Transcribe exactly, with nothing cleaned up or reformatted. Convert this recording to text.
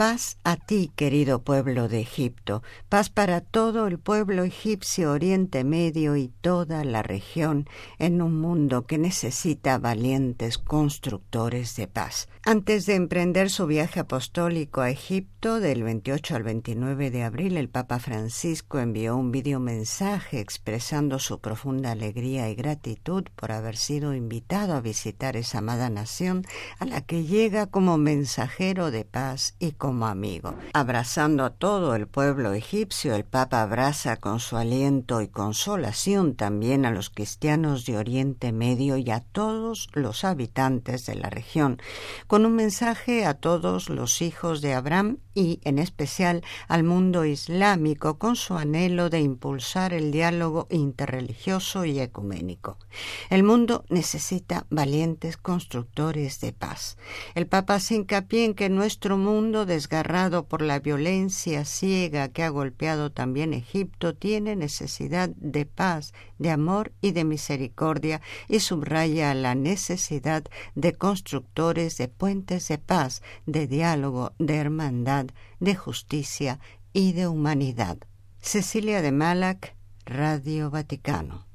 Paz a ti, querido pueblo de Egipto, paz para todo el pueblo egipcio, Oriente Medio y toda la región, en un mundo que necesita valientes constructores de paz. Antes de emprender su viaje apostólico a Egipto, del veintiocho al veintinueve de abril, el Papa Francisco envió un videomensaje expresando su profunda alegría y gratitud por haber sido invitado a visitar esa amada nación a la que llega como mensajero de paz y como amigo. Abrazando a todo el pueblo egipcio, el Papa abraza con su aliento y consolación también a los cristianos de Oriente Medio y a todos los habitantes de la región, con un mensaje a todos los hijos de Abraham y, en especial, al mundo islámico, con su anhelo de impulsar el diálogo interreligioso y ecuménico. El mundo necesita valientes constructores de paz. El Papa hace hincapié en que nuestro mundo, desgarrado por la violencia ciega que ha golpeado también Egipto, tiene necesidad de paz, de amor y de misericordia, y subraya la necesidad de constructores de puentes de paz, de diálogo, de hermandad, de justicia y de humanidad. Cecilia de Malac, Radio Vaticano.